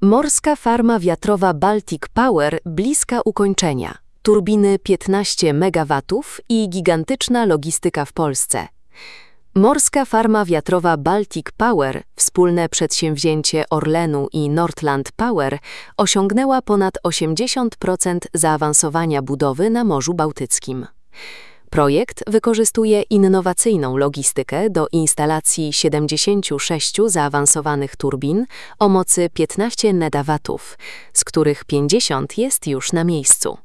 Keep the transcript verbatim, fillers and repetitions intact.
Morska farma wiatrowa Baltic Power bliska ukończenia. Turbiny piętnaście megawatów i gigantyczna logistyka w Polsce. Morska farma wiatrowa Baltic Power, wspólne przedsięwzięcie Orlenu i Nordland Power, osiągnęła ponad osiemdziesiąt procent zaawansowania budowy na Morzu Bałtyckim. Projekt wykorzystuje innowacyjną logistykę do instalacji siedemdziesięciu sześciu zaawansowanych turbin o mocy piętnaście megawatów, z których pięćdziesiąt jest już na miejscu.